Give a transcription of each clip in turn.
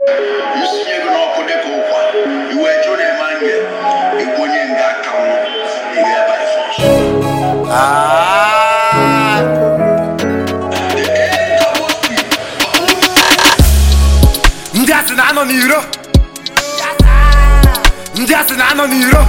You see me go no put the copa. You were John Emmanuel. You go in that town. You get by force. Ndiasi na ano niro. Ndiasi na ano niro.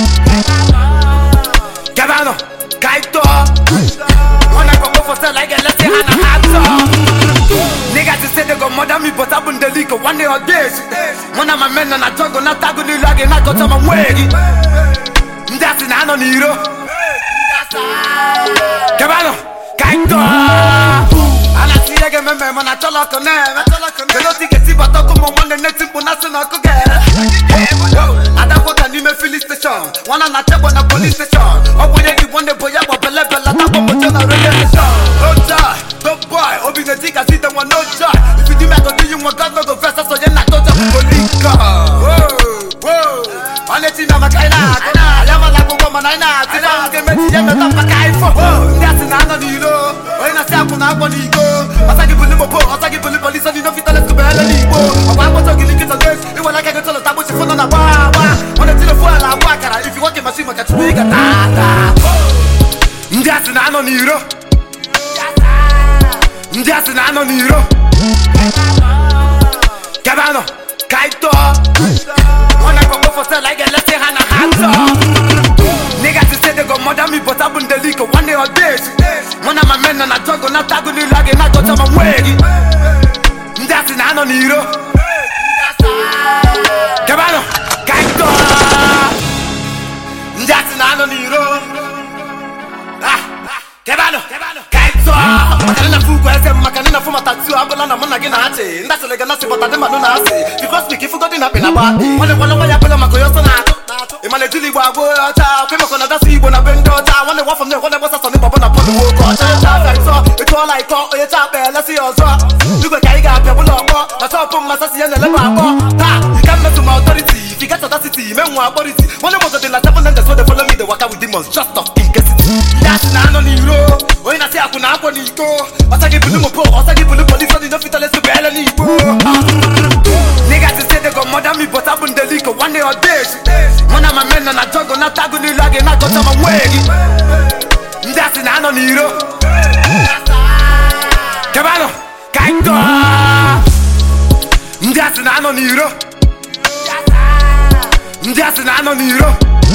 Gabano, kaito. Wanna go for sale like let's say Hana Hato. Niggas say they go murder me, but I been the leak one day or days. One of my men and I jungle, not tagging the lag and I got some way. Ndiasi na ano niro. Gabano, kaito. And I see again, man, I tell her connect. They don't think it's about to come on the next simple national get. I don't want to name a filling station. One on a table on a police station. Or when you want the boy, I want to level at the generation. No joy, no boy. Obi the dick, I see the one no joy. If you do make a do you want God, no go first, so you're not going to police. Whoa. On the team, I'm a kind of. I am a like a woman, I know. I don't get me, I'm a guy for. That's an honor, you know. When I say I'm going to go. I say, give a I say, give a police, and you know, if you tell us to be a legal. I want to get it again. You want like I can tell us that was your phone on a bar. On the telephone, I walk out. If you want to machine, I can speak a tata. That's an honor, you know. That's an honor, you know. Gabano, kaito. Wanna go for sale like let's say Hana Hato. Niggas say they go murder me, but I been the leak one day or days. One of my men and I jungle, not tagging the lag and I got some way. That's an honor, Niro. Gabano, kaito. That's an honor, Niro. Gabano, kaito. Makanina fuku ese, makanina fuma tattoo. Abola na mona gina hache. Ndase lega nasi bata dema nuna ase. Because me kifu godi na pina ba. Wale waya pela makoyo sana. Imale juli wa go cha. Kemo kona dasi ibo na bendo cha. Wale wa from there, wale wasa soni baba na polo wo ko. Cha so, it's all like ko. Oye cha be, let's see us. You go carry ga pe bulo ko. Na top pum masasi ene le ba ko. Ta, you can't mess with my authority. If you get audacity, men want authority. One of the last 7 and so they follow me, they walk out with demons. Just stop in case it. That's na no niro. When I say akuna akwa niko. Asa give you mo. Asa give you police so you know fit let's go be hell niko. Niggas say they go murder me, but I been the leak one day or days. One of my men and I jungle, not tagging the lag and I got some way. That's an honor, Niro. Gabano, kaito. That's an honor, Niro. That's an honor, Niro.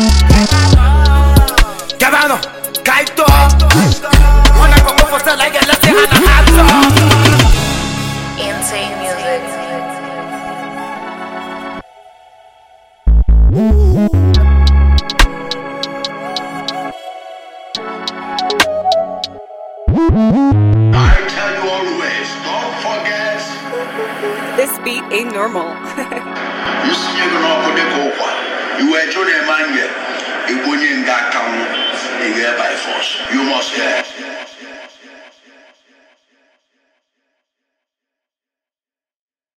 Gabano, kaito. Wanna go for sale like let's say Hana Hato. Insane music. I tell you always, don't forget. This beat ain't normal. You see me go no put the copa. You were John Emmanuel. You go in that town.